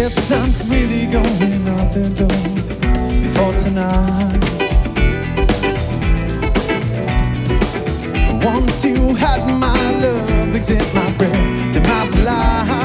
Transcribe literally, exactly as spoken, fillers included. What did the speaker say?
It's not really going out the door before tonight. Once you had my love, exit my breath, dim out the light.